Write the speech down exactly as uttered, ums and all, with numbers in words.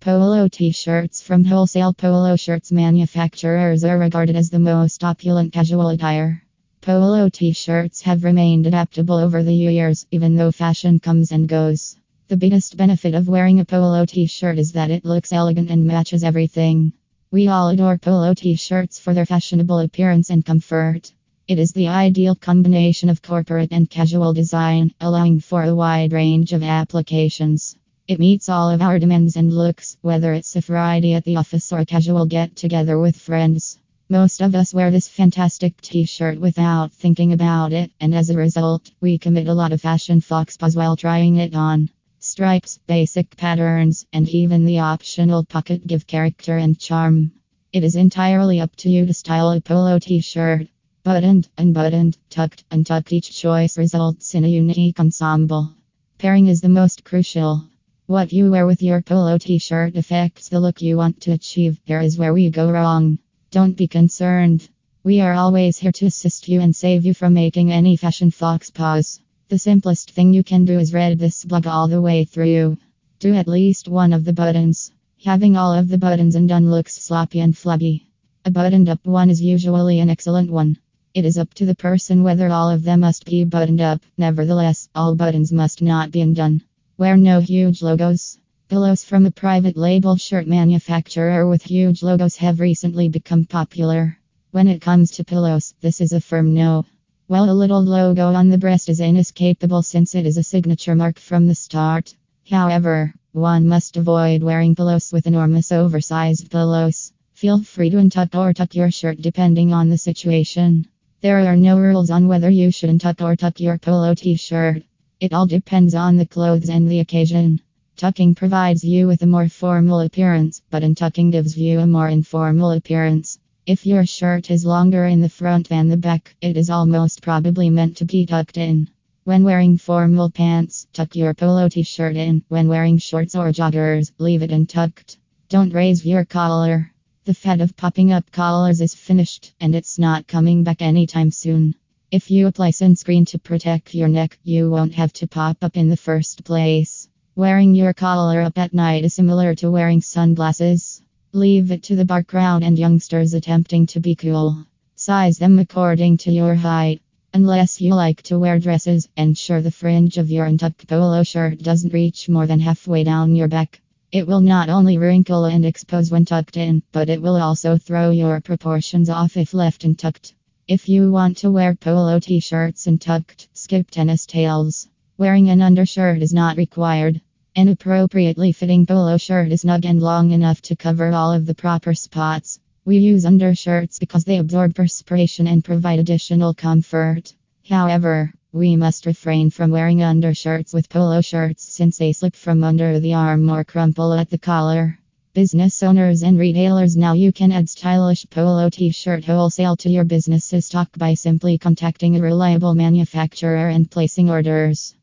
Polo t-shirts from wholesale polo shirts manufacturers are regarded as the most opulent casual attire. Polo t-shirts have remained adaptable over the years, even though fashion comes and goes. The biggest benefit of wearing a polo t-shirt is that it looks elegant and matches everything. We all adore polo t-shirts for their fashionable appearance and comfort. It is the ideal combination of corporate and casual design, allowing for a wide range of applications. It meets all of our demands and looks, whether it's a Friday at the office or a casual get-together with friends. Most of us wear this fantastic t-shirt without thinking about it, and as a result, we commit a lot of fashion faux pas while trying it on. Stripes, basic patterns, and even the optional pocket give character and charm. It is entirely up to you to style a polo t-shirt. Buttoned, unbuttoned, tucked, untucked, each choice results in a unique ensemble. Pairing is the most crucial. What you wear with your polo t-shirt affects the look you want to achieve. Here is where we go wrong. Don't be concerned. We are always here to assist you and save you from making any fashion faux pas. The simplest thing you can do is read this blog all the way through. Do at least one of the buttons. Having all of the buttons undone looks sloppy and flabby. A buttoned up one is usually an excellent one. It is up to the person whether all of them must be buttoned up. Nevertheless, all buttons must not be undone. Wear no huge logos. Pillows from a private label shirt manufacturer with huge logos have recently become popular. When it comes to pillows, this is a firm no. While a little logo on the breast is inescapable since it is a signature mark from the start. However, one must avoid wearing pillows with enormous oversized pillows. Feel free to untuck or tuck your shirt depending on the situation. There are no rules on whether you should untuck or tuck your polo t-shirt. It all depends on the clothes and the occasion. Tucking provides you with a more formal appearance, but untucking gives you a more informal appearance. If your shirt is longer in the front than the back, it is almost probably meant to be tucked in. When wearing formal pants, tuck your polo t-shirt in. When wearing shorts or joggers, leave it untucked. Don't raise your collar. The fad of popping up collars is finished, and it's not coming back anytime soon. If you apply sunscreen to protect your neck, you won't have to pop up in the first place. Wearing your collar up at night is similar to wearing sunglasses. Leave it to the bar crowd and youngsters attempting to be cool. Size them according to your height. Unless you like to wear dresses, ensure the fringe of your untucked polo shirt doesn't reach more than halfway down your back. It will not only wrinkle and expose when tucked in, but it will also throw your proportions off if left untucked. If you want to wear polo t-shirts untucked, skip tennis tails. Wearing an undershirt is not required. An appropriately fitting polo shirt is snug and long enough to cover all of the proper spots. We use undershirts because they absorb perspiration and provide additional comfort. However, we must refrain from wearing undershirts with polo shirts since they slip from under the arm or crumple at the collar. Business owners and retailers, now you can add stylish polo t-shirt wholesale to your business's stock by simply contacting a reliable manufacturer and placing orders.